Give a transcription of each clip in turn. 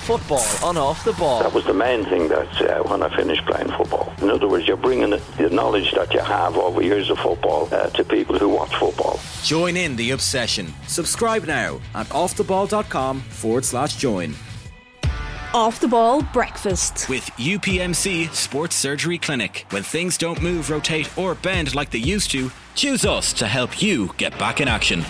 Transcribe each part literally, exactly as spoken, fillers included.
Football on Off the Ball. That was the main thing that uh, when I finished playing football. In other words, you're bringing the knowledge that you have over years of football uh, to people who watch football. Join in the obsession. Subscribe now at offtheball.com forward slash join. Off the Ball Breakfast with U P M C Sports Surgery Clinic. When things don't move, rotate or bend like they used to, choose us to help you get back in action.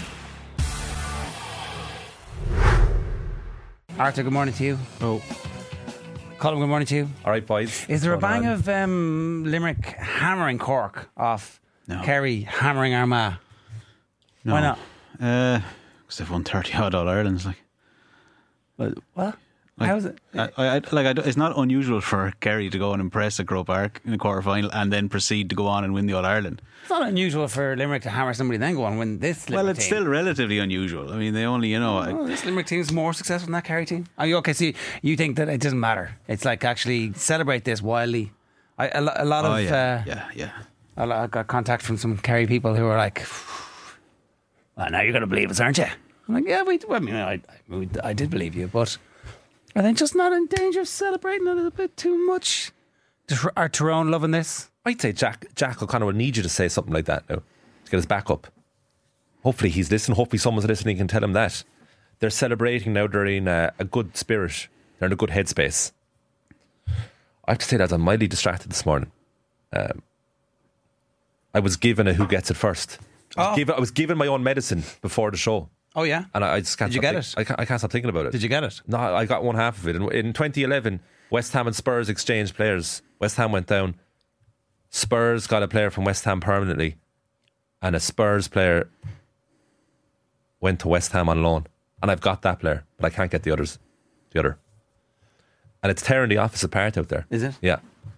Arthur, good morning to you. Oh. Colin, good morning to you. All right, boys. Is there a bang on? of um, Limerick hammering Cork off No. Kerry hammering Armagh? No. Why not? Uh, because they've won thirty odd All Irelands. Like, What? like How is it? I, I, like, I, it's not unusual for Kerry to go and impress at Croke Park in the quarter final and then proceed to go on and win the All Ireland. It's not unusual for Limerick to hammer somebody and then go on and win this Limerick Well, it's team. still relatively unusual. I mean, they only, you know. Oh, I, this Limerick team is more successful than that Kerry team. Are you okay? So you, you think that it doesn't matter? It's like actually celebrate this wildly. I, a, lo- a lot oh, of yeah, uh, yeah, yeah. a lot, I got contact from some Kerry people who were like, "Well, now you're going to believe us, aren't you?" I'm like, "Yeah, we." Well, I mean, I, I, I did believe you, but are they just not in danger of celebrating a little bit too much? Are Tyrone loving this? I'd say Jack Jack O'Connor will need you to say something like that now to get his back up. Hopefully he's listening. Hopefully someone's listening and tell him that. They're celebrating now. They're in a, a good spirit. They're in a good headspace. I have to say that I'm mildly distracted this morning. Um, I was given a who gets it first. I was, Oh. given, I was given my own medicine before the show. Oh yeah. And I, I just can't Did you stop get think- it? I can't, I can't stop thinking about it. Did you get it? No, I got one half of it. In, in twenty eleven, West Ham and Spurs exchanged players. West Ham went down. Spurs got a player from West Ham permanently, and a Spurs player went to West Ham on loan. And I've got that player, but I can't get the others. The other. And it's tearing the office apart out there. Is it? Yeah.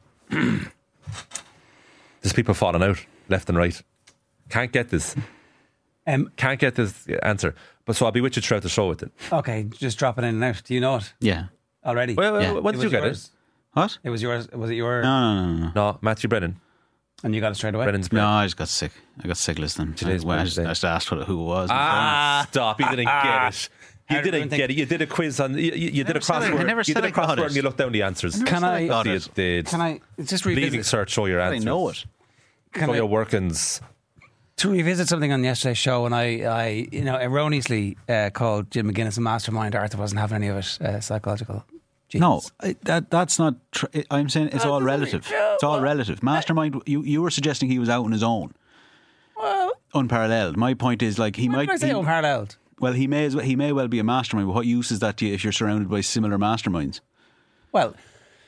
There's people falling out left and right. Can't get this. Um, Can't get this answer. But so I'll be with you throughout the show with it. okay, just drop it in and out. Do you know it Yeah. already? Well, Yeah. well, when It did you was get yours. it? What? It was yours. Was it your? No, no, no, no. No, Matthew Brennan. And you got it straight away. Brennan's No, Brennan. I just got sick. I got sick listening. Today's I, well, I, just, Wednesday. I just asked what, who it was. Ah, stop! You didn't get it. You How did didn't everyone think- get it. You did a quiz on. You, you, you did a never said I- I crossword. never You said did a I got crossword it. and you looked down the answers. Can I? I got You it. did. Can I just Leaving revisit? search show your I answers. know it. Can Show I, your workings. to revisit something on yesterday's show, and I, I you know, erroneously uh, called Jim McGuinness a mastermind. Arthur wasn't having any of it. Uh, psychological. No, genius. I, that that's not. Tr- I'm saying it's all relative. It's all relative. Mastermind. You you were suggesting he was out on his own, Well, unparalleled. My point is like he why might. did I say he- unparalleled? well, he may as well, he may well be a mastermind. But what use is that to you if you're surrounded by similar masterminds? Well,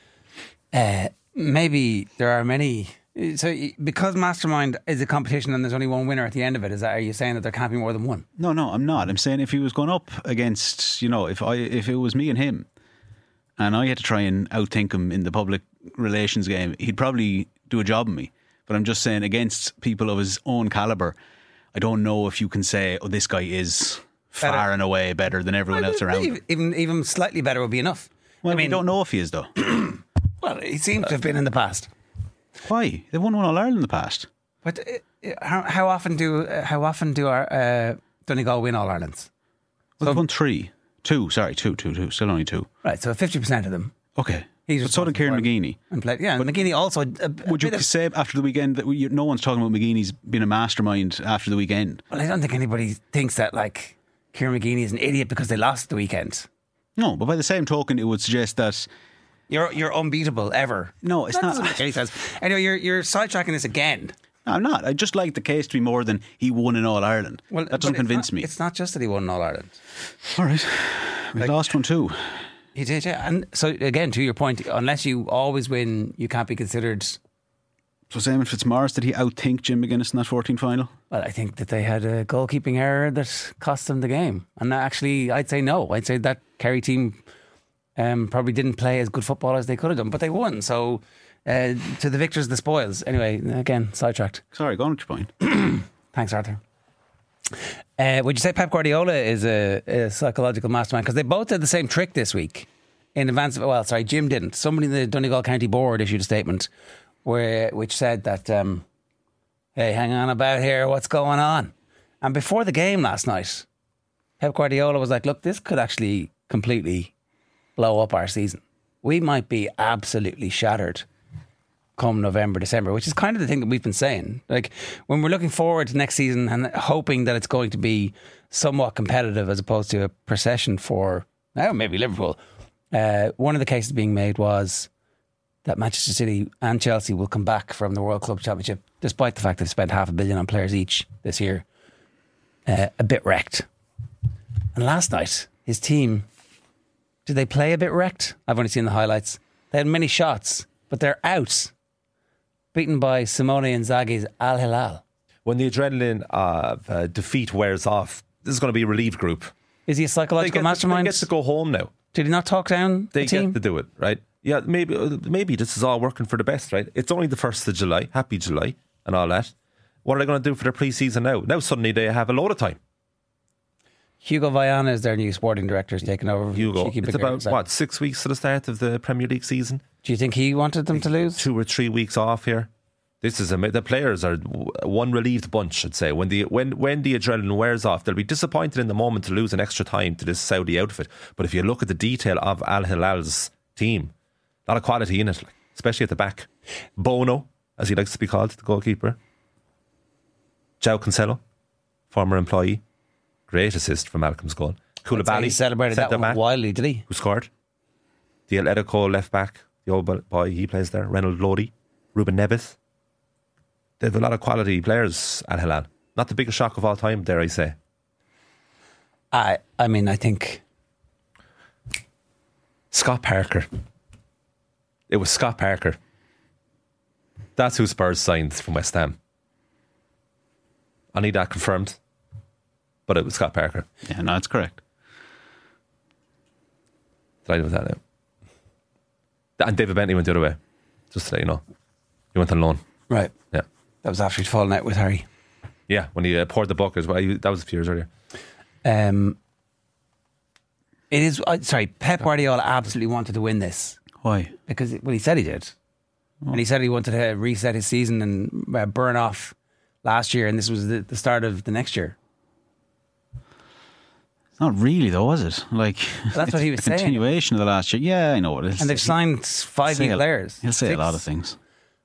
uh, maybe there are many. So, because mastermind is a competition and there's only one winner at the end of it, is that? Are you saying that there can't be more than one? No, no, I'm not. I'm saying if he was going up against, you know, if I if it was me and him, and I had to try and outthink him in the public relations game, he'd probably do a job on me. But I'm just saying against people of his own caliber, I don't know if you can say, oh, this guy is far Better. and away better than everyone else around him. Even even slightly better would be enough. Well, I mean, we don't know if he is though. Well, he seems to have been in the past. Why? They won one All Ireland in the past. But uh, how, how often do uh, how often do our uh, Donegal win All Irelands? Well, they won three, two. Sorry, two, two, two. Still only two. Right, so fifty percent of them. Okay. He's But so did Kieran responsible for McGeaney. And played, yeah, and McGeaney also. A, a Would you bit of- say after the weekend that we, no one's talking about McGeaney's being a mastermind after the weekend? Well, I don't think anybody thinks that like Kieran McGeaney is an idiot because they lost the weekend. No, but by the same token, it would suggest that You're you're unbeatable ever. no, it's That not. doesn't make any sense. Anyway, you're you're sidetracking this again. No, I'm not. I just like the case to be more than he won in All Ireland. Well, that but doesn't it's convince not- me. It's not just that he won All Ireland. All right, we lost one too. He did, yeah. And so again, to your point, unless you always win, you can't be considered. So Simon Fitzmaurice, did he outthink Jim McGuinness in that fourteen final? Well, I think that they had a goalkeeping error that cost them the game. And actually, I'd say no. I'd say that Kerry team um, probably didn't play as good football as they could have done, but they won. So uh, to the victors, the spoils. Anyway, again, sidetracked. Sorry, go on with your point. Thanks, Arthur. Uh, would you say Pep Guardiola is a, a psychological mastermind? Because they both did the same trick this week in advance of. Well, sorry, Jim didn't. Somebody in the Donegal County Board issued a statement where which said that, um, "Hey, hang on about here. What's going on?" And before the game last night, Pep Guardiola was like, "Look, this could actually completely blow up our season. We might be absolutely shattered come November, December, which is kind of the thing that we've been saying. Like, when we're looking forward to next season and hoping that it's going to be somewhat competitive as opposed to a procession for, oh, maybe Liverpool. Uh, one of the cases being made was that Manchester City and Chelsea will come back from the World Club Championship, despite the fact they've spent half a billion on players each this year, uh, a bit wrecked. And last night, his team, did they play a bit wrecked? I've only seen the highlights. They had many shots, but they're out. Beaten by Simone Inzaghi's Al Hilal. When the adrenaline of uh, defeat wears off, this is going to be a relieved group. Is he a psychological They get, mastermind? they get to go home now. Did he not talk down They the team? get to do it, right? Yeah, maybe maybe this is all working for the best, right? It's only the first of July. Happy July and all that. What are they going to do for their pre-season now? Now suddenly they have a load of time. Hugo Viana is their new sporting director. He's taken over. Hugo, Cheeky it's Bigger. about, what, six weeks to the start of the Premier League season? Do you think he wanted them to lose? Two or three weeks off here. This is a, the players are one relieved bunch, I'd say. When the when when the adrenaline wears off, they'll be disappointed in the moment to lose an extra time to this Saudi outfit. But if you look at the detail of Al Hilal's team, a lot of quality in it, like, especially at the back. Bono, as he likes to be called, the goalkeeper. João Cancelo, former employee, great assist from Malcolm's goal. Koulibaly, He celebrated that one centre-back, wildly, did he? who scored. The Atletico left back, the old boy, he plays there. Reynald Lodi, Ruben Neves. They have a lot of quality players at Hilal. Not the biggest shock of all time, dare I say. I I mean, I think Scott Parker. It was Scott Parker. That's who Spurs signed from West Ham. I need that confirmed. But it was Scott Parker. Yeah, no, it's correct. Delighted with that now. And David Bentley went the other way. Just to let you know. He went on loan. right. Yeah. That was after he'd fallen out with Harry. Yeah, when he uh, poured the bucket. Well, he, that was a few years earlier. Um, it is. Uh, sorry, Pep Guardiola absolutely wanted to win this Why? because well, he said he did, and he said he wanted to reset his season and uh, burn off last year, and this was the, the start of the next year. Not really, though, was it? Like, That's what he was it's a saying. continuation of the last year. Yeah, I know what it is. And they've signed five Say new a- players. He'll say Six. a lot of things.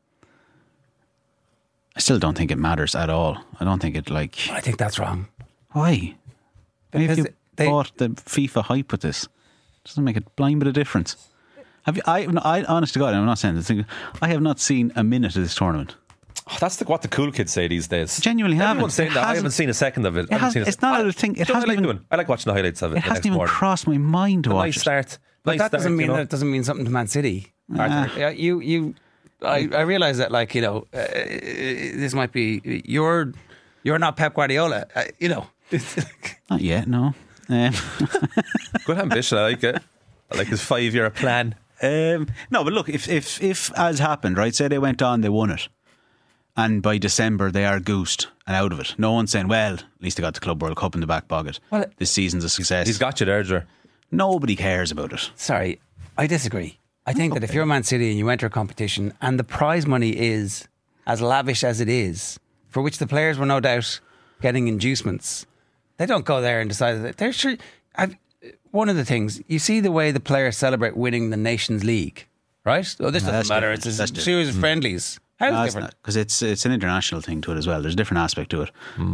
I still don't think it matters at all. I don't think it, like... I think that's wrong. Why? Maybe Because you they- bought the FIFA hype with this. Doesn't make a blind bit of difference. Have you? I, I honest to God, I'm not saying this. I have not seen a minute of this tournament. Oh, that's the, what the cool kids say these days. Genuinely haven't. Everyone's saying It that. I hasn't- haven't seen a second of it. It I haven't has- seen a it's sec- not I- a thing. It you know what hasn't I like even- doing? I like watching the highlights of it. It the hasn't next even morning. crossed my mind to A watch nice it. start. But Nice that start, doesn't mean you know? that it doesn't mean something to Man City. Arthur. Yeah, you, you, I, I realise that, like, you know, uh, this might be you're, you're not Pep Guardiola. Uh, you know, Not yet, no. Um, Good ambition. I like it. I like his five-year plan. um, no, but look, if, if, if as happened, right, say they went on, they won it, and by December they are goosed and out of it. No one's saying, well, at least they got the Club World Cup in the back pocket. Well, this season's a success. He's got you there, Ger. Nobody cares about it. sorry, I disagree. I think that if you're Man City and you enter a competition and the prize money is as lavish as it is, for which the players were no doubt getting inducements, they don't go there and decide that they're sure. I've, one of the things, you see the way the players celebrate winning the Nations League, right? Oh, this No, doesn't that's matter. different. It's a That's different. series of friendlies. How's it different? Because it's it's an international thing to it as well. There's a different aspect to it.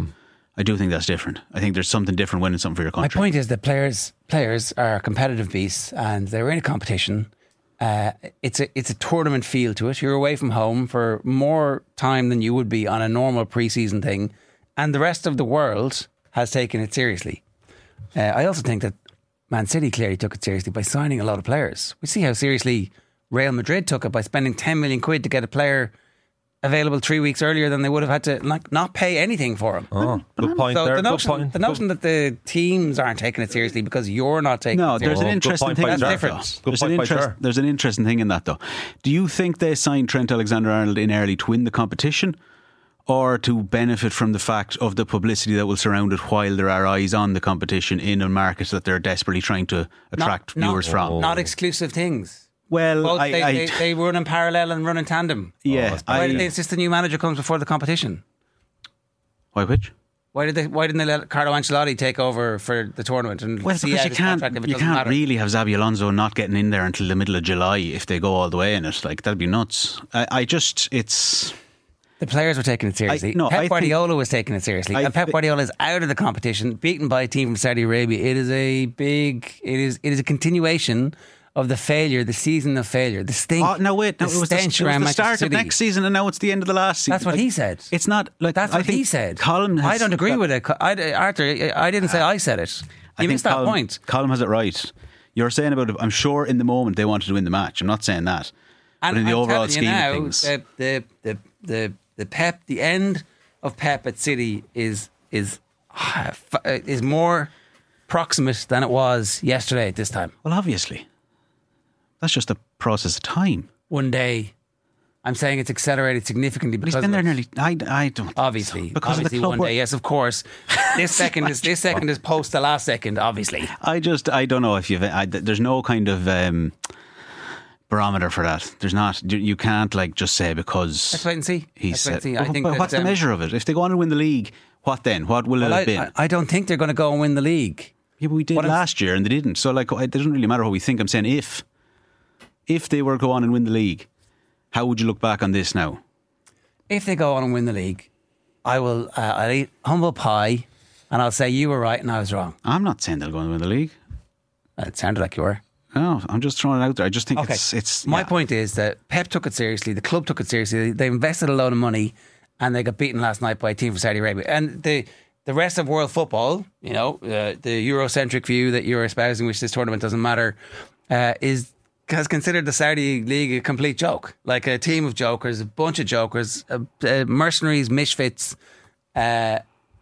I do think that's different. I think there's something different winning something for your My country. point is that players players are competitive beasts and they're in a competition. Uh, it's a it's a tournament feel to it. You're away from home for more time than you would be on a normal pre-season thing, and the rest of the world has taken it seriously. Uh, I also think that Man City clearly took it seriously by signing a lot of players. We see how seriously Real Madrid took it by spending ten million quid to get a player available three weeks earlier than they would have had to like not pay anything for him. Oh, good point So there. the Good notion, point. the notion that the teams aren't taking it seriously because you're not taking No, it there's seriously. an good interesting point thing. by in Jar. that, Difference. though. Good There's an point by interest. Jar. There's an interesting thing in that, though. Do you think they signed Trent Alexander-Arnold in early to win the competition, or to benefit from the fact of the publicity that will surround it while there are eyes on the competition in a market that they're desperately trying to attract Not- viewers not, from? Not exclusive things. Well, Both I, they, I they, they run in parallel and run in tandem. yeah, Why I, did they insist the new manager comes before the competition? why which? Why did they? Why didn't they let Carlo Ancelotti take over for the tournament? And Well, see because out you his can't, contract if it you doesn't can't matter? really have Xabi Alonso not getting in there until the middle of July if they go all the way in it. Like, that'd be nuts. I, I just, it's... The players were taking it seriously. I- no, I Pep think- Guardiola was taking it seriously. I and Pep thi- Guardiola is out of the competition, beaten by a team from Saudi Arabia. It is a big, it is it is a continuation of the failure, the season of failure, the stink. Oh, no, wait. No, the it was the, it stench was around the Manchester start City. of next season and now it's the end of the last season. That's what Like, he said. It's not like... That's I what think he said. Colin has, I don't agree with it. I, Arthur, I didn't say I said it. I You think missed that Colin, point. Colin has it right. You're saying about it, I'm sure in the moment they wanted to win the match. I'm not saying that. And but in the I'm overall telling you scheme now, of things... the, the, the, the, the Pep, the end of Pep at City is is is more proximate than it was yesterday at this time. Well, obviously. That's just a process of time. One day, I'm saying it's accelerated significantly But he's because been there of it. nearly... I, I don't... Obviously, Because obviously of the club one work. day, yes, of course. This second is this second is post the last second, obviously. I just... I don't know if you've... I, there's no kind of... Um, barometer for that. There's not. You, you can't like just say because Let's wait and see. he Let's wait and said. see. I But- think but that, what's the um, measure of it? If they go on and win the league, what then? What will Well, it I, have been? I, I don't think they're going to go and win the league. yeah, but we did what I'm- last year and they didn't. So like, it doesn't really matter what we think. I'm saying if, if they were to go on and win the league, how would you look back on this now? If they go on and win the league, I will. Uh, I'll eat humble pie, and I'll say you were right and I was wrong. I'm not saying they'll go and win the league. It sounded like you were. No, I'm just throwing it out there. I just think Okay. it's it's. My yeah. point is that Pep took it seriously. The club took it seriously. They invested a load of money, and they got beaten last night by a team from Saudi Arabia. And the the rest of world football, you know, uh, the Eurocentric view that you're espousing, which this tournament doesn't matter, uh, is has considered the Saudi league a complete joke, like a team of jokers, a bunch of jokers, uh, uh, mercenaries, misfits. Uh,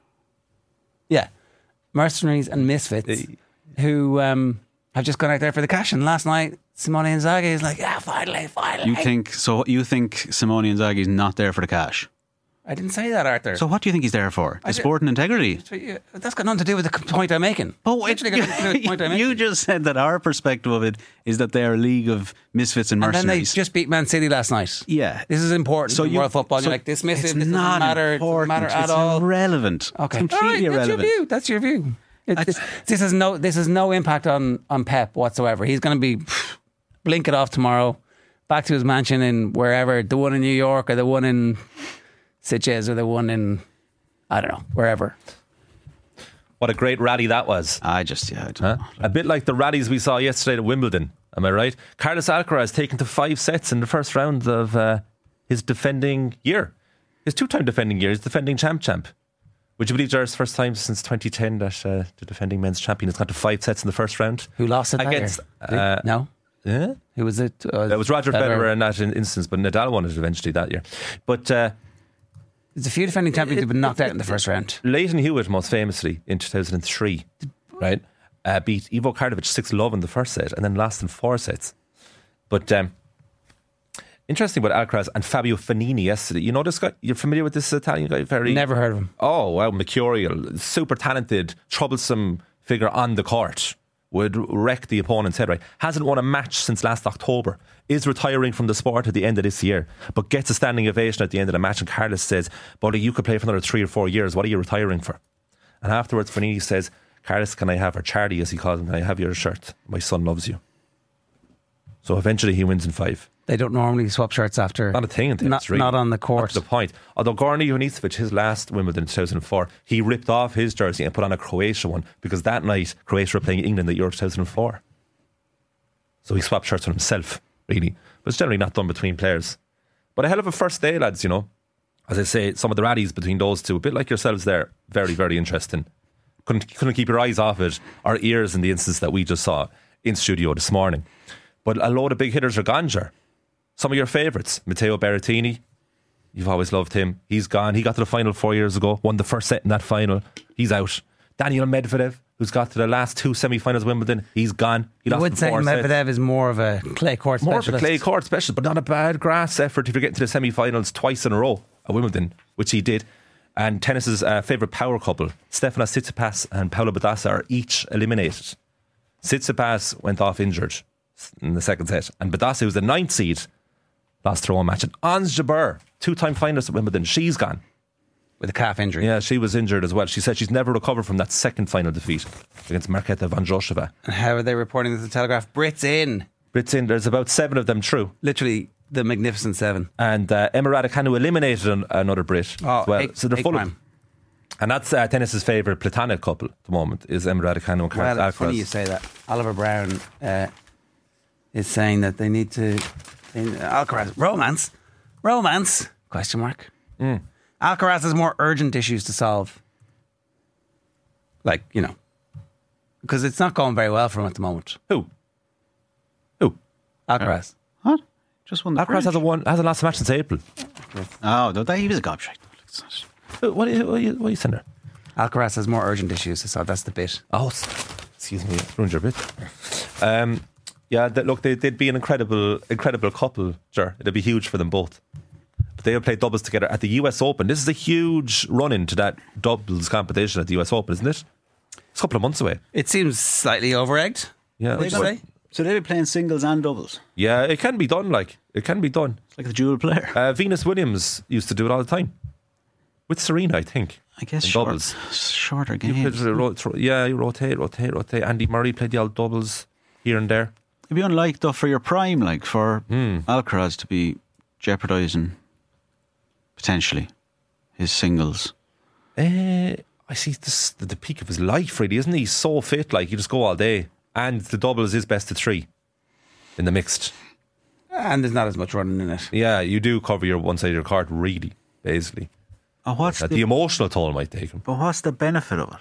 yeah, mercenaries and misfits who. Um, I've just gone out there for the cash, and last night Simone Inzaghi is like, yeah, finally, finally. You think so? You think Simone Inzaghi is not there for the cash? I didn't say that, Arthur. So what do you think he's there for? The I did- sporting integrity. That's got nothing to do with the point I'm making. But Literally got nothing to do with the point I'm making. you just said that our perspective of it is that they're a league of misfits and And then they mercenaries. just beat Man City last night. Yeah. This is important So in you- world football. so You're like, this misses, it's this doesn't not matter, it doesn't important. matter at It's all. irrelevant. Okay. Completely All right, irrelevant. That's your view. That's your view. It, I- this, this has no this has no impact on, on Pep whatsoever. He's going to be blink it off tomorrow, back to his mansion in wherever, the one in New York or the one in Sitges or the one in, I don't know, wherever. What a great rally that was. I just, yeah. I don't Huh? know. A bit like the rallies we saw yesterday at Wimbledon. Am I right? Carlos Alcaraz taken to five sets in the first round of uh, his defending year. His two-time defending year. His defending champ champ. Would you believe there's first time since twenty ten that uh, the defending men's champion has gone to five sets in the first round? Who lost it that Against, year? uh, no? Yeah? Who was it? Uh, It was Roger Federer in that in- instance, but Nadal won it eventually that year. But uh, There's a few defending champions who've been knocked out in the first round. Leighton Hewitt, most famously in two thousand three, right, uh, beat Ivo Karlovic six love in the first set and then lost in four sets. But um, interesting about Alcaraz and Fabio Fognini yesterday. You know this guy? You're familiar with this Italian guy? Very Never heard of him. Oh, wow, mercurial, super talented, troublesome figure on the court. Would wreck the opponent's head, right? Hasn't won a match since last October. Is retiring from the sport at the end of this year, but gets a standing ovation at the end of the match. And Carlos says, buddy, you could play for another three or four years. What are you retiring for? And afterwards, Fognini says, Carlos, can I have, or Charlie as he calls him, can I have your shirt? My son loves you. So eventually he wins in five. They don't normally swap shirts after. Not a thing in tennis, Not, really. not on the court. That's the point. Although Goran Ivanisevic, his last Wimbledon in two thousand four, he ripped off his jersey and put on a Croatia one because that night Croatia were playing England at Euro two thousand four. So he swapped shirts with himself, really. But it's generally not done between players. But a hell of a first day, lads, you know. As I say, some of the rallies between those two, a bit like yourselves there, very, very interesting. Couldn't, couldn't keep your eyes off it, or ears in the instance that we just saw in studio this morning. But a load of big hitters are gone, sure. Some of your favourites, Matteo Berrettini, you've always loved him. He's gone. He got to the final four years ago, won the first set in that final. He's out. Daniel Medvedev, who's got to the last two semi-finals of Wimbledon, he's gone. He I lost would in say four sets. Medvedev is more of a clay court More specialist. of a clay court specialist, but not a bad grass effort if you're getting to the semi-finals twice in a row at Wimbledon, which he did. And tennis's uh, favourite power couple, Stefanos Tsitsipas and Paolo Badosa, are each eliminated. Tsitsipas went off injured in the second set, and Badosa, who's the ninth seed, lost her own match. And Ons Jabeur, two-time finalist at Wimbledon, she's gone. with a calf injury. Yeah, she was injured as well. She said she's never recovered from that second final defeat against Marketa Vondrousova. And how are they reporting this in the Telegraph? Brits in. Brits in. There's about seven of them through. Literally the Magnificent Seven. And uh, Emma Raducanu eliminated an, another Brit Oh, as well. eight, so they're eight full prime. of. And that's uh, tennis's favourite platonic couple at the moment is Emma Raducanu and Carlos Well, it's funny Alcaraz. you say that. Oliver Brown uh, is saying that they need to... They, Alcaraz. Romance? Romance? Question mark. Mm. Alcaraz has more urgent issues to solve. Like, you know. Because it's not going very well for him at the moment. Who? Who? Alcaraz. What? Just won the Alcaraz hasn't won, hasn't lost a match since April. Oh, no, that, he was a gobshite. Who- What are you, what are you, what are you saying there? Alcaraz has more urgent issues to solve. That's the bit. Oh, s- excuse me, ruined your bit. Um, yeah, they, look, they, they'd be an incredible, incredible couple. Sure, it'd be huge for them both. But they will play doubles together at the U S Open. This is a huge run into that doubles competition at the U S Open, isn't it? It's a couple of months away. It seems slightly over-egged. Yeah, Would you but- say? So they'll be playing singles and doubles. yeah, it can be done. Like it can be done. It's like the dual player. Uh, Venus Williams used to do it all the time with Serena, I think. I guess in short, doubles. shorter You games. could ro- thro- yeah, you rotate, rotate, rotate. Andy Murray played the old doubles here and there. It'd be unlike though for your prime, like for Mm. Alcaraz to be jeopardising potentially his singles. Uh, I see this the, the peak of his life, really, isn't he? He's so fit, like you just go all day. And the doubles is best of three in the mixed. And there's not as much running in it. Yeah, you do cover your one side of your court, really, basically. Oh, what's Uh, the, the emotional toll might take him. but what's the benefit of it?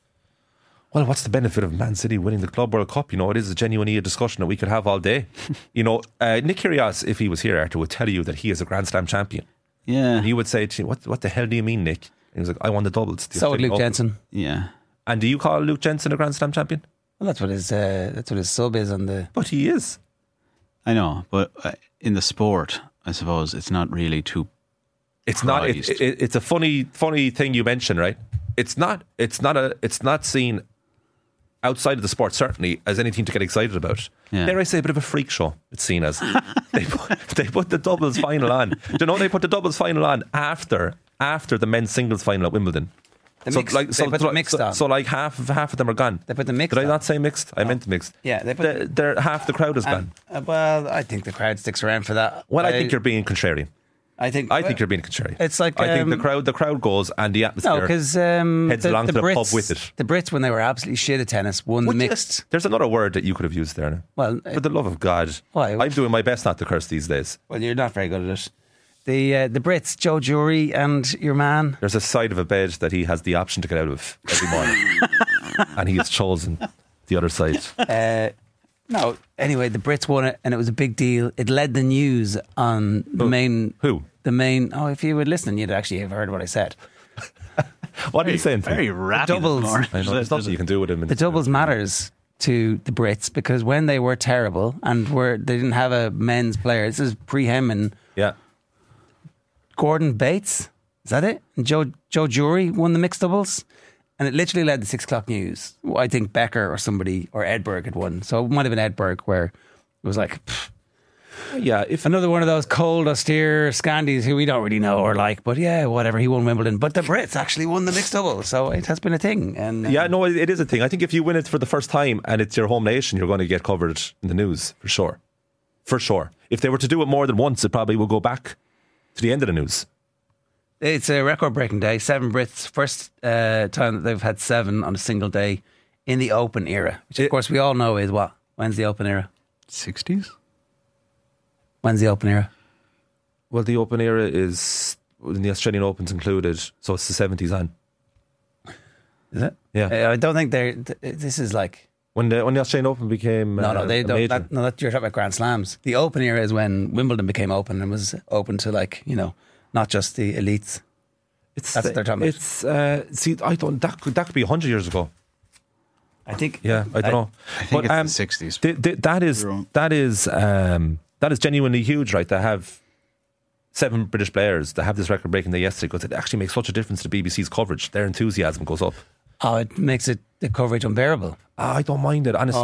Well, what's the benefit of Man City winning the Club World Cup? You know, it is a genuinely a discussion that we could have all day. You know, uh, Nick Kyrgios, if he was here, Arthur, would tell you that he is a Grand Slam champion. Yeah, And he would say to you, what, what the hell do you mean, Nick? And he was like, I won the doubles. the So would Australian Luke Open." Jensen. yeah. And do you call Luke Jensen a Grand Slam champion? Well, that's what his uh, that's what his sub is on the. But he is. I know, but uh, in the sport, I suppose it's not really too. It's not. It, Christ. it, it's a funny, funny thing you mentioned, right? It's not. It's not a. It's not seen outside of the sport certainly as anything to get excited about. Yeah. Dare I say, a bit of a freak show? It's seen as. they put, they put the doubles final on. Do you know they put the doubles final on after after the men's singles final at Wimbledon? The so mixed- like they so, put so, the mixed so, on. so like half of half of them are gone. They put the mixed Did I on. not say mixed? I meant mixed. Yeah, they put. The, they're, half the crowd is gone. Uh, well, I think the crowd sticks around for that. Well, I think you're being contrarian. I think. I think you're being contrarian. It's like, I think the um, crowd, the crowd goes and the atmosphere. No, because um, heads the, along the to the Brits, pub with it. The Brits, when they were absolutely shit at tennis, won Would the you- mixed. There's another word that you could have used there. Now. Well, For the love of God, Why? I'm doing my best not to curse these days. Well, you're not very good at it. The uh, the Brits, Joe Jury and your man. There's a side of a bed that he has the option to get out of every morning, and he has chosen the other side. Uh, no, anyway, the Brits won it, and it was a big deal. It led the news on the Who? main. Who? The main. Oh, if you were listening, you'd actually have heard what I said. What are you saying? Very Tim? ratty. doubles. this morning. I know, there's nothing you can do with him. in The doubles matters to the Brits because when they were terrible and were they didn't have a men's player. This is pre-Hemman. Yeah. Gordon Bates, is that it? And Joe Joe Jury won the mixed doubles, and it literally led the six o'clock news. I think Becker or somebody or Edberg had won, so it might have been Edberg where it was like pff, Yeah. If another one of those cold, austere Scandies who we don't really know or like, but yeah, whatever. He won Wimbledon, but the Brits actually won the mixed doubles, so it has been a thing. And um, yeah, no, it it is a thing. I think if you win it for the first time and it's your home nation, you're going to get covered in the news for sure, for sure. If they were to do it more than once, it probably will go back to the end of the news. it's a record-breaking day. Seven Brits, first uh, time that they've had seven on a single day in the Open era, which of It- course we all know is what? When's the Open era? sixties? When's the Open era? Well, the Open era is when the Australian Open's included, so it's the seventies on. Is it? Yeah. Uh, I don't think they're. Th- this is like When the when the Australian Open became no, uh, no. They a don't. major. That, no, that you're talking about Grand Slams. The Open era is when Wimbledon became open and was open to like you know not just the elites. It's That's what they're talking about. It's uh, see, I don't. That could that could be a hundred years ago. I think. Yeah, I don't know. I think it's the sixties. th- th- that is You're wrong. that is um, that is genuinely huge, right? To have seven British players to have this record breaking day yesterday, because it actually makes such a difference to B B C's coverage. Their enthusiasm goes up. Oh, it makes it the coverage unbearable. Ah, I don't mind it, honestly. Oh.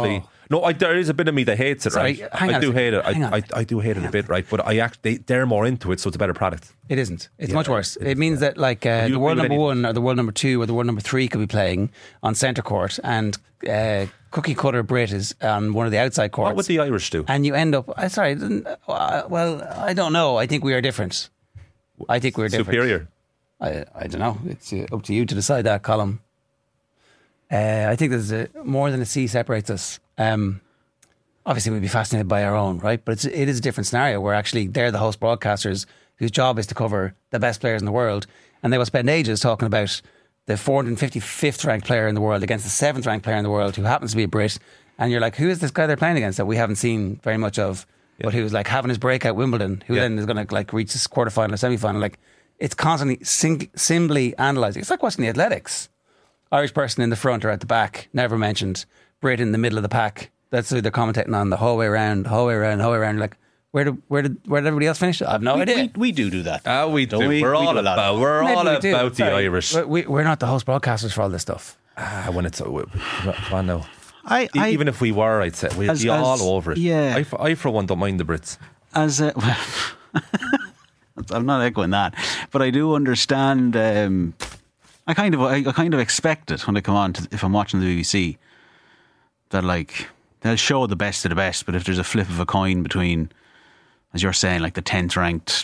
No, I, there is a bit of me that hates it, Sorry, right? hang I on do a hate it. hang I, on. I, I do hate it a bit, right? But I act, they, they're more into it, so it's a better product. It isn't. It's Yeah, much worse. it It, is, means yeah. that like uh, you the world agree with number anything? one or the world number two or the world number three could be playing on centre court, and uh, cookie cutter Brit is on one of the outside courts. What would the Irish do? And you end up. Uh, sorry. Uh, well, I don't know. I think we are different. I think we're different. Superior. I, I don't know. It's uh, up to you to decide that, Colin. Uh, I think there's a, more than a sea separates us. Um, obviously, we'd be fascinated by our own, right? But it's, it is a different scenario where actually they're the host broadcasters whose job is to cover the best players in the world, and they will spend ages talking about the four hundred fifty-fifth ranked player in the world against the seventh ranked player in the world who happens to be a Brit, and you're like, who is this guy they're playing against that we haven't seen very much of, yeah. but who's like having his breakout Wimbledon, who yeah. then is going to like reach this quarterfinal or semi-final? Like, it's constantly sing- simply analysing. It's like watching the athletics. Irish person in the front or at the back, never mentioned. Brit in the middle of the pack. That's who they're commentating on, the whole way around, the whole way around, the whole way around. Like, where did where did where did everybody else finish? I have no we, idea. we, we do do that. Ah, we do. Don't we? We're We all do a lot of about. We're Maybe all we do. about the Sorry. Irish. We, we're not the host broadcasters for all this stuff. Ah, when it's, I know. I, E- I, Even if we were, I'd say we'd As- be as- all over it. yeah. I, for, I, for one, don't mind the Brits. as a, I'm not echoing that, but I do understand. Um, I kind of, I, I kind of expect it when they come on. To, if I'm watching the B B C, that like they'll show the best of the best. But if there's a flip of a coin between, as you're saying, like the tenth ranked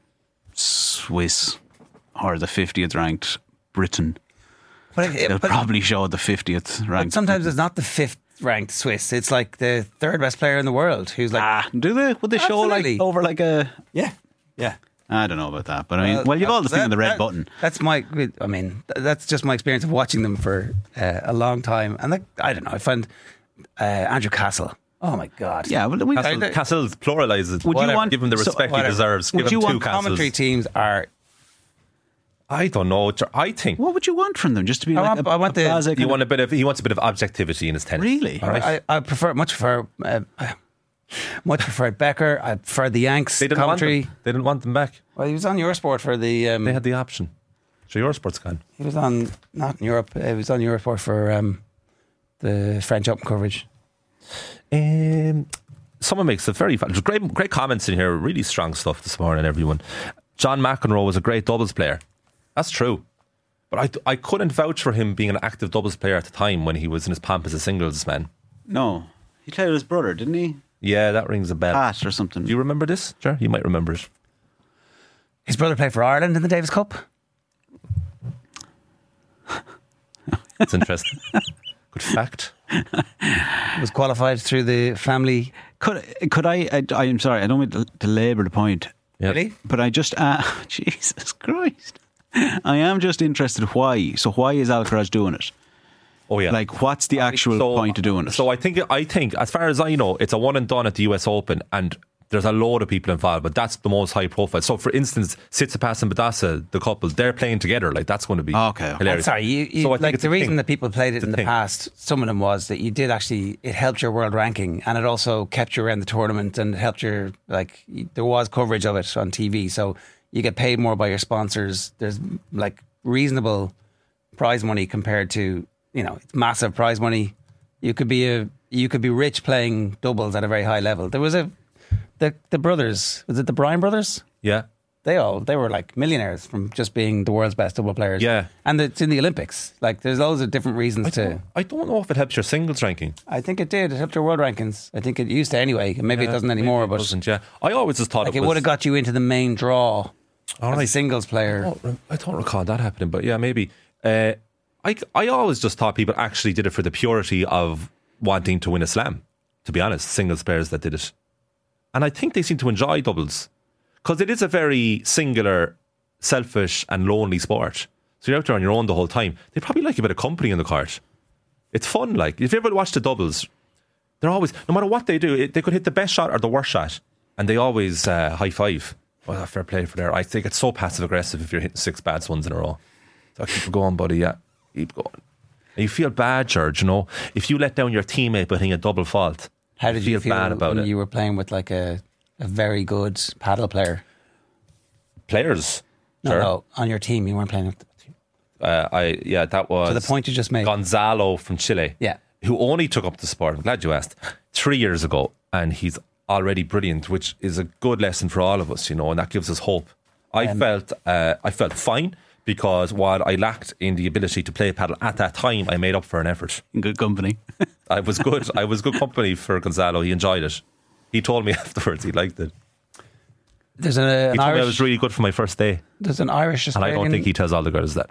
Swiss or the fiftieth ranked Britain, But, it, they'll but, probably show the fiftieth but ranked. sometimes it's not the fifth ranked Swiss. It's like the third best player in the world who's like, ah, do they? Would they show Absolutely. like over like a? yeah, yeah. I don't know about that, but I mean, well, you've all the thing that- on the red that- button. That's my. I mean, th- that's just my experience of watching them for uh, a long time, and like, I don't know. I find uh, Andrew Castle. Oh my god. Yeah, well, we, Castle, I- Castle's pluralises. Would you want- give him the so- respect he whatever. deserves? Would Give you him two want Castles. Commentary teams are. I don't know. I think what would you want from them? Just to be I like want- a, I want a the- blasé you kind want of- a bit of. He wants a bit of objectivity in his tennis. Really? All right. I, I prefer much prefer uh, much preferred Becker. I prefer the Yanks they didn't commentary. want them. They didn't want them back. Well, he was on Eurosport for the. Um, They had the option. So your sports gone. he was on not in Europe. He was on Eurosport for um, the French Open coverage. Um, someone makes a very there's great, great comments in here. Really strong stuff this morning, everyone. John McEnroe was a great doubles player. That's true, but I, I couldn't vouch for him being an active doubles player at the time when he was in his pomp as a singles man. No, he played with his brother, didn't he? Yeah, that rings a bell. Pat or something. Do you remember this, Ger? You might remember it. His brother played for Ireland in the Davis Cup. It's interesting. Good fact. Was qualified through the family. Could could I? I, I am sorry. I don't mean to, to labour the point, Yeah. Really? but I just uh, Jesus Christ, I am just interested why. So why is Alcaraz doing it? Oh yeah. Like, what's the actual So- point of doing it? So I think I think as far as I know, it's a one and done at the U S Open, and there's a load of people involved, but that's the most high profile. So for instance, Tsitsipas and Badasa, the couple, they're playing together. Like that's going to be Okay, okay. hilarious. Sorry, you, you So I think like it's the a reason thing. that people played it It's a in the thing. past. Some of them was that you did actually it helped your world ranking, and it also kept you around the tournament and helped your like you- there was coverage of it on T V, so you get paid more by your sponsors. There's like reasonable prize money compared to you know it's massive prize money. You could be a you could be rich playing doubles at a very high level. There was a the the brothers was it the Bryan brothers? Yeah. They all they were like millionaires from just being the world's best double players. Yeah. and it's in the Olympics. Like there's loads of different reasons I to. don't, I don't know if it helps your singles ranking. I think it did. It helped your world rankings. I think it used to anyway. and Maybe it Yeah, doesn't maybe anymore. it But doesn't, yeah. I always just thought like it it was. would have got you into the main draw All as a right. singles player. I don't, I don't recall that happening, but yeah, maybe. Uh, I I always just thought people actually did it for the purity of wanting to win a slam. To be honest, singles players that did it, and I think they seem to enjoy doubles because it is a very singular, selfish, and lonely sport. So you're out there on your own the whole time. They probably like a bit of company in the court. It's fun. Like if you ever watch the doubles, they're always no matter what they do, it, they could hit the best shot or the worst shot, and they always uh, high five. Well, fair play for there. I think it's so passive aggressive if you're hitting six bad ones in a row. So keep going, buddy. Yeah, keep going. And you feel bad, George. You know, if you let down your teammate by hitting a double fault, How did you feel bad about when it? you were playing with like a, a very good paddle player? Players, No, sure. no, on your team you weren't playing with. Uh, I yeah, that was To the point you just made. Gonzalo from Chile. Yeah. who only took up the sport, I'm glad you asked, three years ago, and he's already brilliant, which is a good lesson for all of us, you know, and that gives us hope. I um, felt uh, I felt fine, because while I lacked in the ability to play paddle at that time, I made up for an effort. In good company. I was good. I was good company for Gonzalo. He enjoyed it. He told me afterwards he liked it. There's a, an he told Irish, me I was really good for my first day. There's an Irish Australian, and I don't think he tells all the girls that.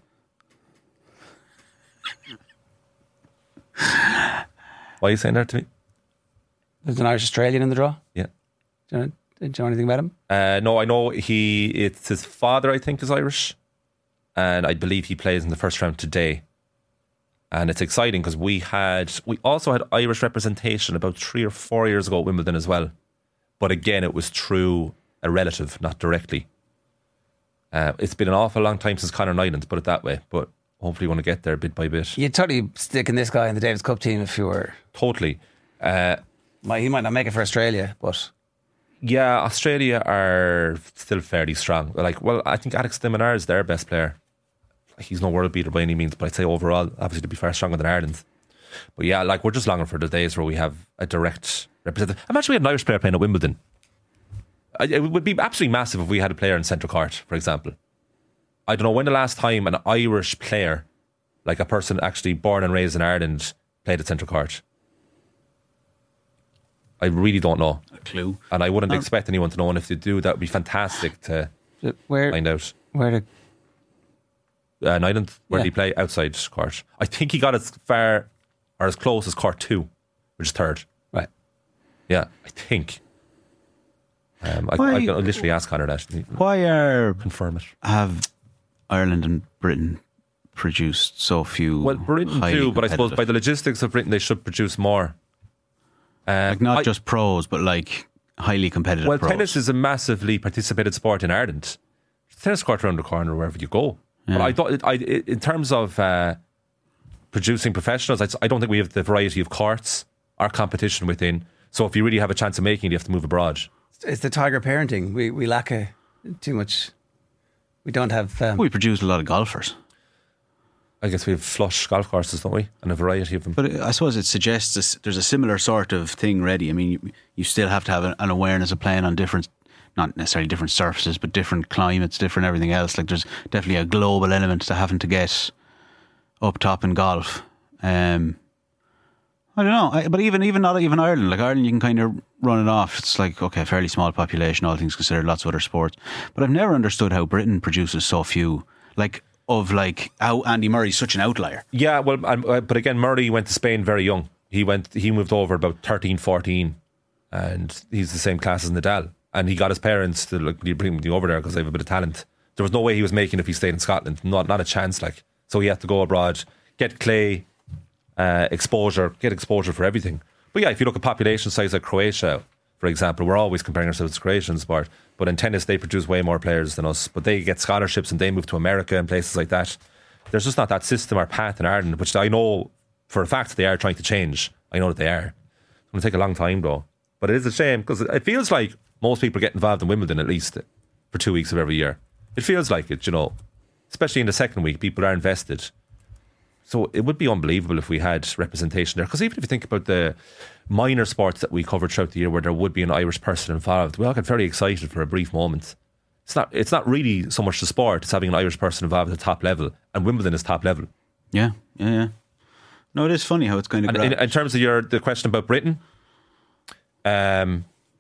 Why are you saying that to me? There's an Irish Australian in the draw. Yeah. Do you know, do you know anything about him? Uh, no, I know he. It's his father, I think, is Irish, and I believe he plays in the first round today. And it's exciting because we had we also had Irish representation about three or four years ago at Wimbledon as well. But again, it was through a relative, not directly. Uh, it's been an awful long time since Conor Nyland, put it that way. But hopefully, we want to get there bit by bit. You'd totally stick in this guy in the Davis Cup team if you were. Totally. Uh, he might not make it for Australia, but. Yeah, Australia are still fairly strong. Like, well, I think Alex de Minaur is their best player. He's no world beater by any means, but I'd say overall, obviously, to be far stronger than Ireland. But yeah, like, we're just longing for the days where we have a direct representative. Imagine we had an Irish player playing at Wimbledon. It would be absolutely massive if we had a player in centre court, for example. I don't know when the last time an Irish player, like a person actually born and raised in Ireland, played at centre court. I really don't know. A clue. And I wouldn't oh. expect anyone to know. And if they do, that would be fantastic to where, find out. Where did uh, Nyland, where yeah. did he play? Outside court. I think he got as far or as close as court two, which is third. Right. Yeah, I think. Um, I, why, I can literally ask Conor that. Why are confirm it? Have Ireland and Britain produced so few? Well, Britain too, but I suppose by the logistics of Britain, they should produce more. Um, like not I, just pros, but like highly competitive. Well, pros. tennis is a massively participated sport in Ireland. Tennis court around the corner wherever you go. Yeah. But I thought, I, in terms of uh, producing professionals, I, I don't think we have the variety of courts or competition within. So if you really have a chance of making it, you have to move abroad. It's the tiger parenting. We we lack a, too much. We don't have. Um, we produce a lot of golfers. I guess we have flush golf courses, don't we? And a variety of them. But I suppose it suggests this, there's a similar sort of thing ready. I mean, you, you still have to have an awareness of playing on different, not necessarily different surfaces, but different climates, different everything else. Like there's definitely a global element to having to get up top in golf. Um, I don't know, I, but even even not even Ireland. Like Ireland, you can kind of run it off. It's like, okay, fairly small population, all things considered, lots of other sports. But I've never understood how Britain produces so few. Like. Of like how Andy Murray's such an outlier. Yeah, well, but again, Murray went to Spain very young. He went, he moved over about thirteen, fourteen, and he's the same class as Nadal. And he got his parents to like bring me over there because they have a bit of talent. There was no way he was making it if he stayed in Scotland. Not, not a chance. Like, so he had to go abroad, get clay uh, exposure, get exposure for everything. But yeah, if you look at population size like Croatia, for example, we're always comparing ourselves to Croatian sport. But in tennis, they produce way more players than us. But they get scholarships and they move to America and places like that. There's just not that system or path in Ireland, which I know for a fact they are trying to change. I know that they are. It's going to take a long time though. But it is a shame because it feels like most people get involved in Wimbledon at least for two weeks of every year. It feels like it, you know. Especially in the second week, people are invested. So it would be unbelievable if we had representation there. Because even if you think about the minor sports that we covered throughout the year where there would be an Irish person involved, we all get very excited for a brief moment. It's not It's not really so much the sport, it's having an Irish person involved at the top level. And Wimbledon is top level. Yeah, yeah, yeah. No, it is funny how it's kind of... And in, in terms of your the question about Britain, um,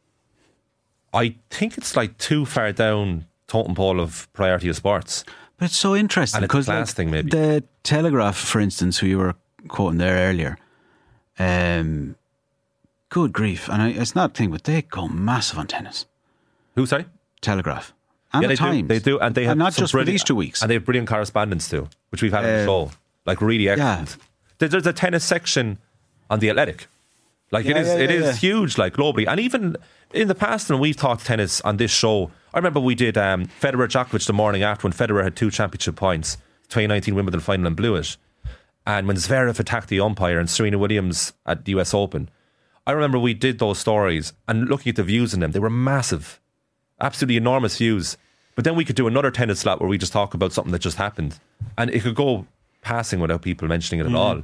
I think it's like too far down totem pole of priority of sports. But it's so interesting because like, thing, maybe. The Telegraph, for instance, who you were quoting there earlier, um, good grief, and I, it's not a thing, but they go massive on tennis. Who, sorry? Telegraph. And yeah, the they Times. do. They do, and they have and not just for these two weeks. And they have brilliant correspondence too, which we've had on uh, the show. Like really excellent. Yeah. There's a tennis section on The Athletic. Like yeah, it is, yeah, it yeah, is yeah. huge, like globally, and even in the past when we've talked tennis on this show. I remember we did um, Federer Djokovic the morning after when Federer had two championship points, twenty nineteen Wimbledon final and blew it. And when Zverev attacked the umpire and Serena Williams at the U S Open, I remember we did those stories and looking at the views in them, they were massive, absolutely enormous views. But then we could do another tennis slot where we just talk about something that just happened, and it could go passing without people mentioning it at mm. all.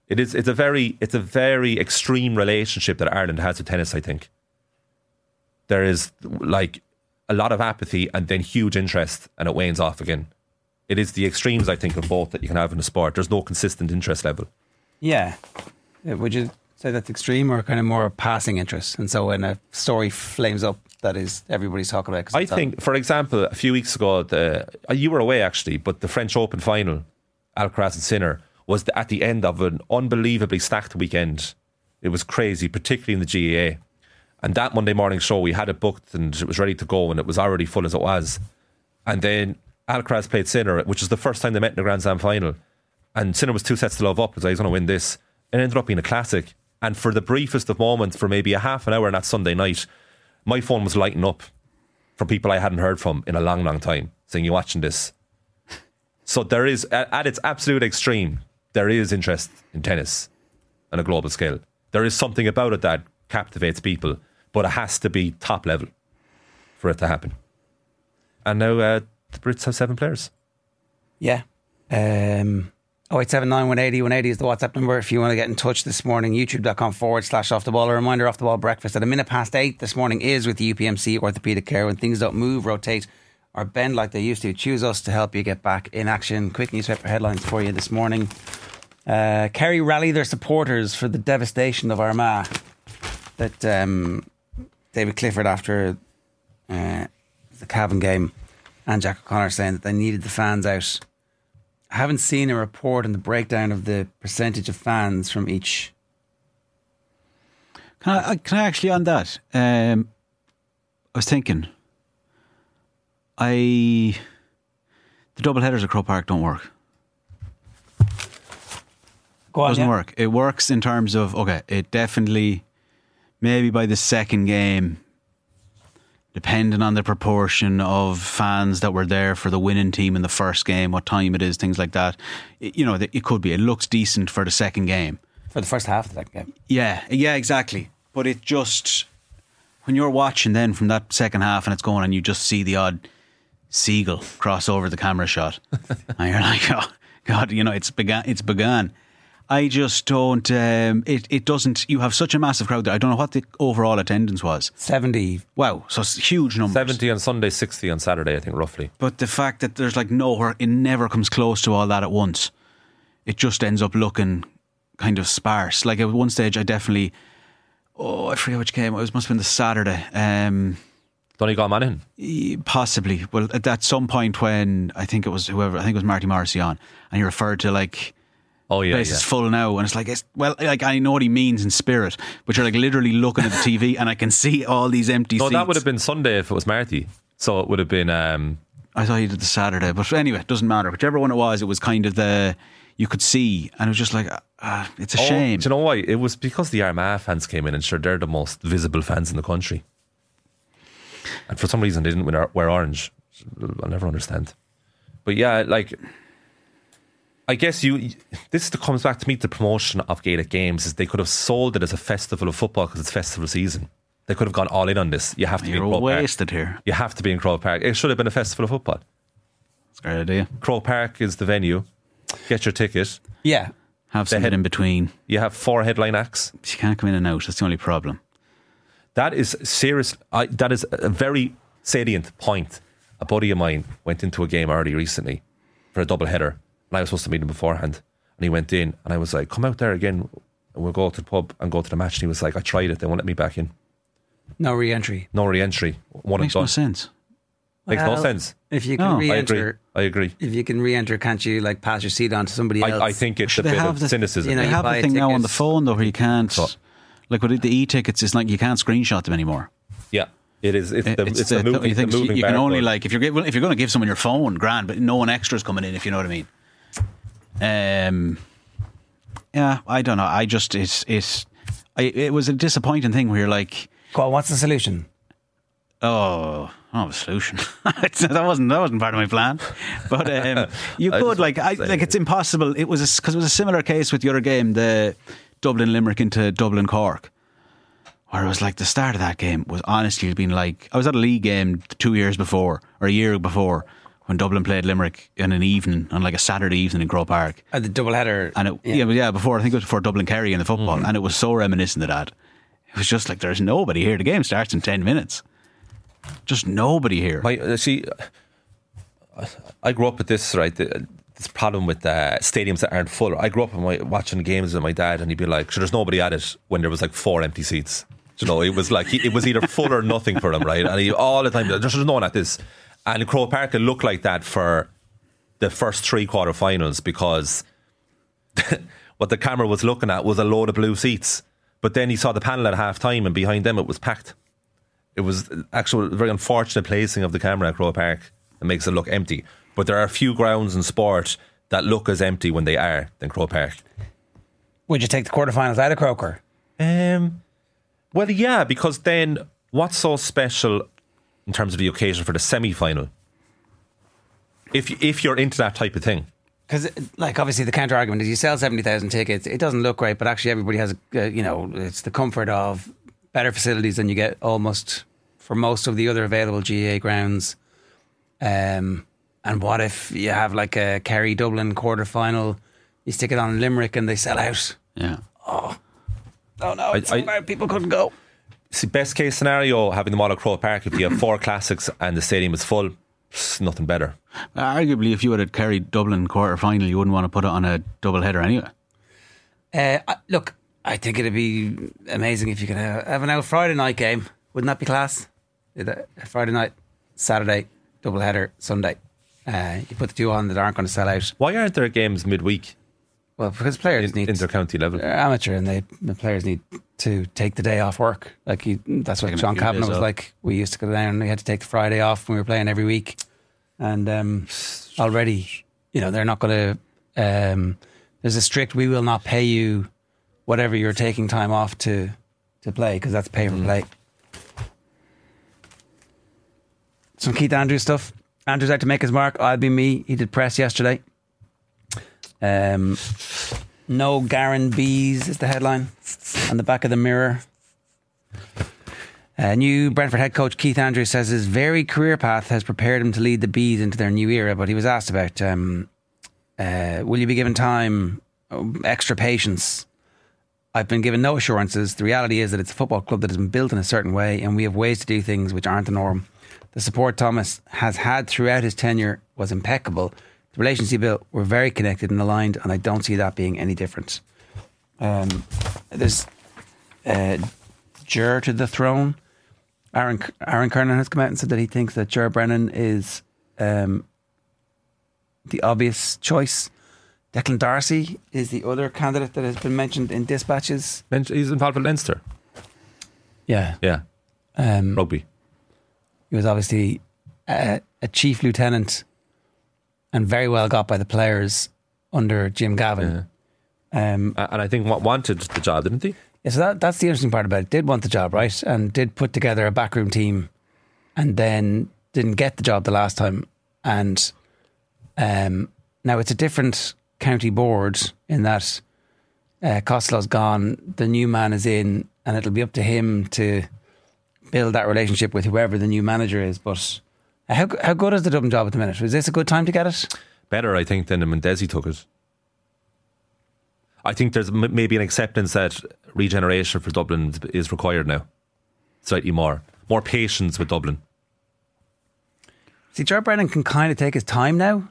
It is. It's a very. It's a very extreme relationship that Ireland has with tennis. I think there is like a lot of apathy and then huge interest, and it wanes off again. It is the extremes, I think, of both that you can have in a sport. There's no consistent interest level. Yeah. Would you say that's extreme or kind of more passing interest? And so when a story flames up, that is everybody's talking about. I think, for example, a few weeks ago, the, you were away actually, but the French Open final, Alcaraz and Sinner, was the, at the end of an unbelievably stacked weekend. It was crazy, particularly in the G A A. And that Monday morning show, we had it booked and it was ready to go, and it was already full as it was. And then Alcaraz played Sinner, which was the first time they met in a Grand Slam final. And Sinner was two sets to love up because I was going to win this. It ended up being a classic. And for the briefest of moments, for maybe a half an hour on that Sunday night, my phone was lighting up from people I hadn't heard from in a long, long time, saying, "You watching this?" So there is, at its absolute extreme, there is interest in tennis on a global scale. There is something about it that captivates people, but it has to be top level for it to happen. And now uh, the Brits have seven players. Yeah. Um, oh eight seven nine, one eight zero, one eight zero is the WhatsApp number if you want to get in touch this morning. YouTube.com forward slash off the ball. A reminder, Off the Ball breakfast at a minute past eight this morning is with the U P M C Orthopaedic Care. When things don't move, rotate or bend like they used to, choose us to help you get back in action. Quick newspaper headlines for you this morning. Uh, Kerry rally their supporters for the devastation of Armagh that um, David Clifford after uh, the Cavan game, and Jack O'Connor saying that they needed the fans out. I haven't seen a report on the breakdown of the percentage of fans from each. Can I, can I actually on that? Um, I was thinking, I the double headers at Croke Park don't work. Go on, doesn't yeah. work. It works in terms of, okay, it definitely, maybe by the second game, depending on the proportion of fans that were there for the winning team in the first game, what time it is, things like that. It, you know, it could be. It looks decent for the second game. For the first half of the second game. Yeah, yeah, exactly. But it just, when you're watching then from that second half and it's going and you just see the odd seagull cross over the camera shot and you're like, oh, God, you know, it's began. It's begun. I just don't, um, it, it doesn't, you have such a massive crowd there. I don't know what the overall attendance was. seventy. Wow, so it's huge numbers. seventy on Sunday, sixty on Saturday, I think, roughly. But the fact that there's like nowhere, it never comes close to all that at once. It just ends up looking kind of sparse. Like at one stage I definitely, oh, I forget which game, it was, must have been the Saturday. Um, Donegal Monaghan? Possibly. Well, at, at some point when, I think it was whoever, I think it was Marty Morrissey on, and he referred to like, oh yeah, place yeah. is full now, and it's like, it's, well, like I know what he means in spirit, but you're like literally looking at the T V and I can see all these empty no, seats. that would have been Sunday if it was Marty. So it would have been. Um, I thought he did the Saturday, but anyway, it doesn't matter. Whichever one it was, it was kind of the, you could see, and it was just like, uh, it's a oh, shame. Do you know why? It was because the Armagh fans came in, and sure, they're the most visible fans in the country. And for some reason, they didn't wear, wear orange. I'll never understand. But yeah, like, I guess you. This comes back to me. The promotion of Gaelic Games is they could have sold it as a festival of football because it's festival season. They could have gone all in on this. You have to You're be in Croke wasted Park. here. You have to be in Croke Park. It should have been a festival of football. It's a great idea. Croke Park is the venue. Get your ticket. Yeah. Have something head- in between. You have four headline acts. You can't come in and out. That's the only problem. That is serious. I, that is a very salient point. A buddy of mine went into a game early recently for a double header, and I was supposed to meet him beforehand. And he went in, and I was like, "Come out there again, and we'll go to the pub and go to the match." And he was like, "I tried it; they won't let me back in. No re-entry. No re-entry. One Makes and done. no sense. Makes Well, no sense." If you can No, I agree. re-enter, I agree. if you can re-enter, can't you like pass your seat on to somebody else? I, I think it's a Should they bit have of the- cynicism. you know, They have buy the thing now on the tickets. phone though, where you can't, So- like with the e-tickets, it's like you can't screenshot them anymore. yeah, it is. It's the, it's the, moving, you think the moving you can barcode. only like if you're well, if you're going to give someone your phone, grand, but no one extra is coming in, if you know what I mean. Um, yeah, I don't know. I just it's it's I, it was a disappointing thing where you're like, Go on, what's the solution? oh, oh, a solution. that wasn't that wasn't part of my plan, but um, you I could just like I say like it. it's impossible. It was because it was a similar case with the other game, the Dublin Limerick into Dublin Cork. Where it was like the start of that game was honestly been like I was at a league game two years before or a year before when Dublin played Limerick in an evening, on like a Saturday evening in Croke Park. And the double header. And it, yeah. yeah, yeah, before, I think it was before Dublin Kerry in the football. Mm-hmm. And it was so reminiscent of that. It was just like, there's nobody here. The game starts in ten minutes. Just nobody here. My, uh, see, I grew up with this, right? The, this problem with uh, stadiums that aren't full. I grew up my, watching games with my dad, and he'd be like, sure, there's nobody at it when there was like four empty seats. You know, it was like, it was either full or nothing for him, right? And he, all the time, there's no one at this. And in Croke Park, it looked like that for the first three quarter-finals, because what the camera was looking at was a load of blue seats. But then he saw the panel at half time, and behind them it was packed. It was actually a very unfortunate placing of the camera at Croke Park that makes it look empty. But there are a few grounds in sport that look as empty when they are than Croke Park. Would you take the quarterfinals out of Croker? Um, well, yeah, because then what's so special in terms of the occasion for the semi-final? If if you're into that type of thing. Because, like, obviously the counter argument is you sell seventy thousand tickets, it doesn't look great, but actually everybody has, uh, you know, it's the comfort of better facilities than you get almost for most of the other available G A A grounds. Um, and what if you have like a Kerry Dublin quarter final, you stick it on Limerick and they sell out? Yeah. Oh, oh no, it's I, so bad people couldn't go. See, best case scenario, having them all at Croke Park, if you have four classics and the stadium is full, it's nothing better. Arguably, if you had a Kerry Dublin quarter final, you wouldn't want to put it on a double header anyway. Uh, I- look, I think it'd be amazing if you could have, have an out Friday night game. Wouldn't that be class? A Friday night, Saturday, double header, Sunday. Uh, you put the two on that aren't going to sell out. Why aren't there games midweek? Well, because players in, need inter-county level. They're amateur, and they the players need to take the day off work. Like you, that's what John Kavanagh was like. We used to go down and we had to take the Friday off when we were playing every week. And um, already, you know, they're not going to. Um, there's a strict. We will not pay you whatever you're taking time off to to play, because that's pay for mm. play. Some Keith Andrews stuff. Andrews out to make his mark. I'll be me. He did press yesterday. Um, no Garen Bees is the headline on the back of the Mirror. Uh, new Brentford head coach Keith Andrews says his varied career path has prepared him to lead the Bees into their new era, but he was asked about um, uh, will you be given time, extra patience? I've been given no assurances. The reality is that it's a football club that has been built in a certain way, and we have ways to do things which aren't the norm. The support Thomas has had throughout his tenure was impeccable. The relations he built were very connected and aligned, and I don't see that being any different. Um, there's uh, Ger to the throne. Aaron Aaron Kernan has come out and said that he thinks that Ger Brennan is um, the obvious choice. Declan Darcy is the other candidate that has been mentioned in dispatches. He's involved with Leinster. Yeah. Yeah. Um, Rugby. He was obviously a, a chief lieutenant and very well got by the players under Jim Gavin. Yeah. Um, and I think wanted the job, didn't he? Yeah, so that, that's the interesting part about it. Did want the job, right? And did put together a backroom team, and then didn't get the job the last time. And um, now it's a different county board in that uh, Costello's gone, the new man is in, and it'll be up to him to build that relationship with whoever the new manager is. But how how good is the Dublin job at the minute? Was this a good time to get it? Better, I think, than when Desi took it. I think there's m- maybe an acceptance that regeneration for Dublin is required now. Slightly more. More patience with Dublin. See, Ger Brennan can kind of take his time now.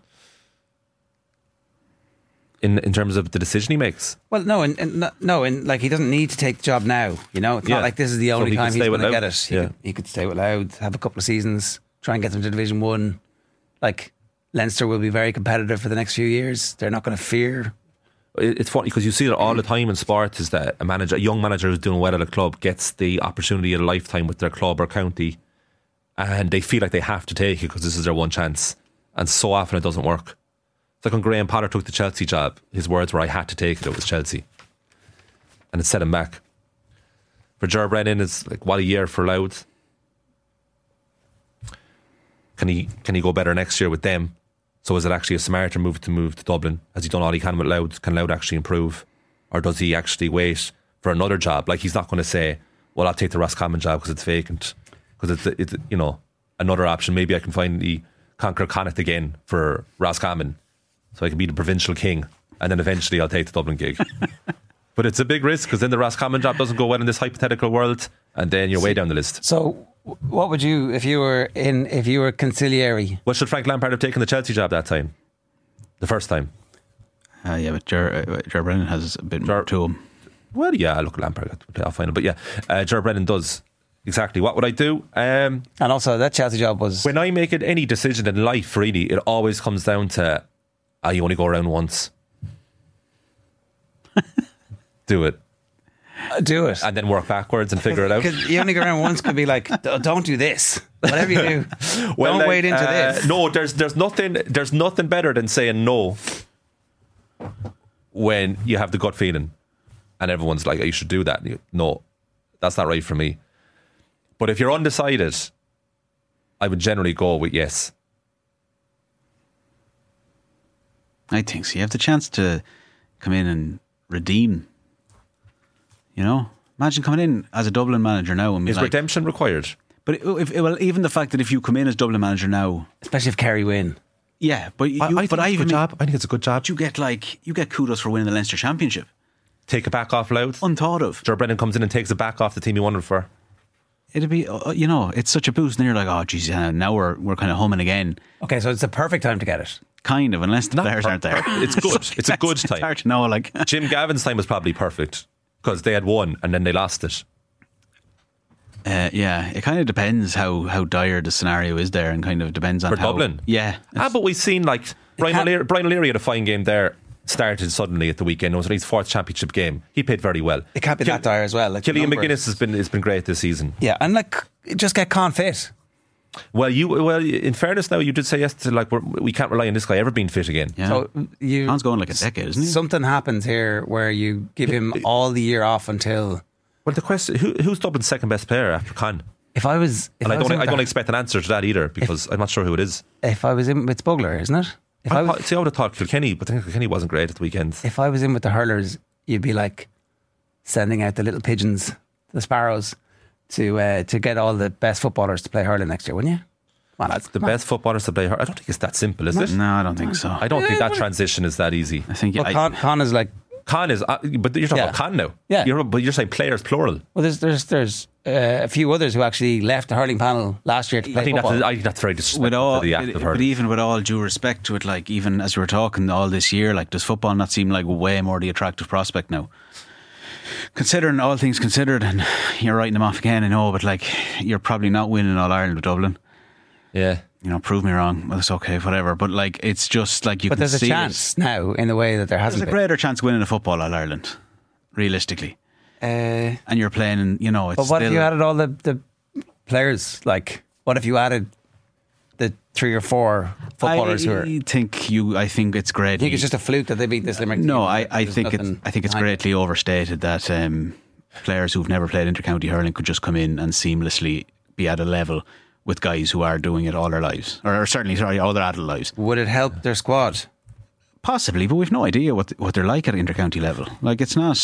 In in terms of the decision he makes? Well, no, in, in, no, in, like he doesn't need to take the job now. You know, it's yeah. not like this is the So only he time he's going to Louth. get it. He, yeah. could, he could stay with Louth, have a couple of seasons, try and get them to Division One. Like Leinster will be very competitive for the next few years. They're not going to fear. It's funny because you see it all the time in sport, is that a manager, a young manager who's doing well at a club gets the opportunity of a lifetime with their club or county, and they feel like they have to take it because this is their one chance, and so often it doesn't work. It's like when Graham Potter took the Chelsea job, his words were, I had to take it, it was Chelsea, and it set him back. For Ger Brennan, it's like, what a year for Louth. Can he can he go better next year with them? So is it actually a smarter move to move to Dublin? Has he done all he can with Louth? Can Louth actually improve? Or does he actually wait for another job? Like, he's not going to say, well, I'll take the Roscommon job because it's vacant. Because it's, it's, you know, another option. Maybe I can finally conquer Connacht again for Roscommon, so I can be the provincial king, and then eventually I'll take the Dublin gig. But it's a big risk because then the Roscommon job doesn't go well in this hypothetical world, and then you're way down the list. So, what would you if you were in if you were conciliary? Well, should Frank Lampard have taken the Chelsea job that time? The first time? Uh, yeah, but Ger, uh, Ger Brennan has a bit Ger- more to him. Well, yeah, look, Lampard got to the playoff final, but yeah, uh, Ger Brennan does. Exactly. What would I do? Um, And also, that Chelsea job was when I make it any decision in life, really, it always comes down to, ah, you only go around once. Do it. uh, do it. And then work backwards and figure it out. Because you only go around once could be like, "D- don't do this. Whatever you do, Well, don't like, wade into uh, this. No, there's there's nothing there's nothing better than saying no when you have the gut feeling and everyone's like, oh, you should do that. And you, no, that's not right for me. But if you're undecided, I would generally go with yes. I think so. You have the chance to come in and redeem. You know, imagine coming in as a Dublin manager now and be Is like, redemption required? but if, well, even the fact that if you come in as Dublin manager now, Especially if Kerry win. yeah, but you, I, I think but I it's a even good job. I think it's a good job. you get like you get kudos for winning the Leinster Championship. Take it back off Louth. Unthought of. Ger Brennan comes in and takes it back off the team he won it for. It'd be, uh, you know, it's such a boost. And then you're like, oh, geez, uh, now we're we're kind of humming again. Okay, so it's the perfect time to get it. Kind of, unless the Not players per- aren't there. It's good. It's a good It's time. hard to know, like. Jim Gavin's time was probably perfect because they had won and then they lost it. Uh, yeah, it kind of depends how, how dire the scenario is there, and kind of depends on For how, Dublin? Yeah, Ah, but we've seen like Brian can't- O'Leary, Brian O'Leary had a fine game there. Started suddenly at the weekend. It was his fourth championship game. He played very well. It can't be Kill- that dire as well. Like the Killian numbers. McGuinness has been has been great this season. Yeah, and like just get Con fit. Well, you well in fairness now, you did say yesterday like we're, we can't rely on this guy ever being fit again. yeah. So you Con's going like a decade, isn't he? something happens here where you give him all the year off until. Well, the question who, who's Dublin's second best player after Con? If I was, if And I was don't in I with don't the- expect an answer to that either because I'm not sure who it is. If I was in with Bugler, isn't it? If I, I, was, thought- see, I would have thought Kilkenny, but I think Kilkenny wasn't great at the weekend. if I was in with the hurlers, you'd be like sending out the little pigeons, the sparrows, to uh, to get all the best footballers to play hurling next year, wouldn't you? Come on, lads, The come on. best footballers to play. I don't think it's that simple, is it? No, I don't think so. I don't think that transition is that easy. I think Well, I, Con, Con is like, Con is, uh, but you're talking Yeah. about Con now. Yeah. You're, but you're saying players plural. well, there's there's there's uh, a few others who actually left the hurling panel last year to play I think football. that's, I think that's very disrespectful with all, to the act it- of but hurling. even with all due respect to it, like even as we were talking all this year, like does football not seem like way more the attractive prospect now? Considering all things considered, and you're writing them off again, I know, but like you're probably not winning All Ireland with Dublin. Yeah. You know, prove me wrong. Well, it's okay, whatever. But like, it's just like you but can there's a see chance it. now in the way that there There's hasn't a been. greater chance of winning a football All Ireland, realistically. Uh, And you're playing, in, you know, it's but what still, if you added all the, the players? Like, what if you added the three or four footballers I who are? You think you. I think it's great. think it's just a fluke that they beat this Limerick? No, team? I, I There's think it's nothing I think it's behind it. greatly overstated that um, players who've never played intercounty hurling could just come in and seamlessly be at a level with guys who are doing it all their lives, or, or certainly sorry, all their adult lives. Would it help their squad? Possibly, but we've no idea what what they're like at intercounty level. Like it's not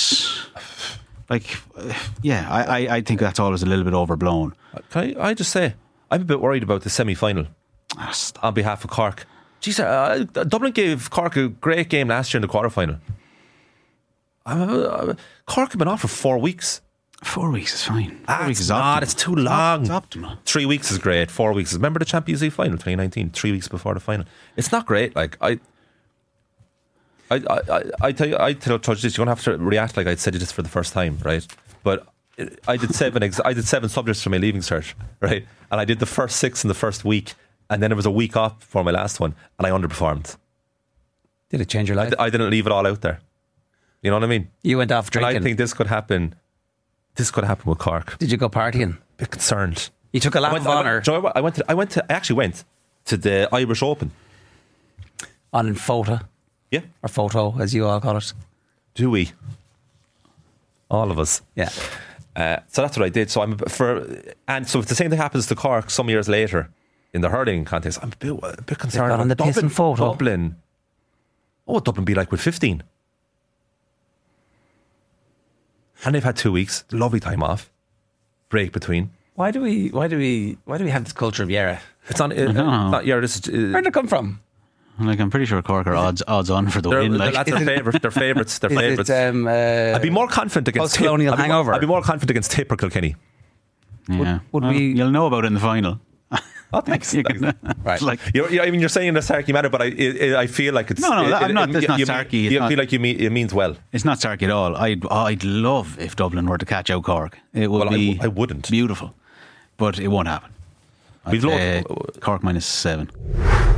like uh, yeah. I, I, I think that's always a little bit overblown. Can I, I just say, I'm a bit worried about the semi-final Ah, stop. on behalf of Cork. Jeez, uh, Dublin gave Cork a great game last year in the quarterfinal. Uh, Cork have been off for four weeks. Four weeks is fine. Four Ah, weeks it's is not, optimal. it's too long. It's optimal. Three weeks is great. Four weeks is. Remember the Champions League final, twenty nineteen. Three weeks before the final. It's not great. Like I, I, I, I, I tell you, I tell Touch this. You're gonna have to react like I'd said this for the first time, right? But I did seven. Ex- I did seven subjects for my leaving cert, right? And I did the first six in the first week, and then there was a week off for my last one, and I underperformed. Did it change your I, life? I didn't leave it all out there. You know what I mean? You went off And drinking. I think this could happen. This could happen with Cork. Did you go partying? A bit concerned. You took a lap I went, of I honour went, do you know what? I went to. I went to. I actually went to the Irish Open. on in photo Yeah. or photo, as you all call it. Do we? All of us. Yeah. Uh, so that's what I did. So I'm a bit for, and so if the same thing happens to Cork some years later in the hurling contest, I'm a bit, a bit concerned. got on the about piss Dublin, and photo. Dublin. Oh, what Dublin be like with fifteen? And they've had two weeks, lovely time off, break between. Why do we? Why do we? Why do we have this culture of Yarra? It's on. It, not, yeah, this is, uh, Where did it come from? Like, I'm pretty sure Cork are odds odds on for the they're, win. Like, that's their favourites. Their favourites. Their Is favourites. it, um, uh, I'd be more confident against Tip. post-colonial I'd be more- hangover? I'd be more confident against Tip or Kilkenny. yeah. would Well, we- You'll know about it in the final. Oh, thanks. You can- Right. Like, You're, you're, I mean, you're saying in a sarky manner, but I, I, I feel like it's No, no, that- I'm not- that's you, not you, sarky, You, it's you not- feel like you mean it means well. it's not sarky at all. I'd I'd love if Dublin were to catch out Cork. It would Well, I be w- I wouldn't. beautiful, but it won't happen. We've I'd lo- say Cork minus seven.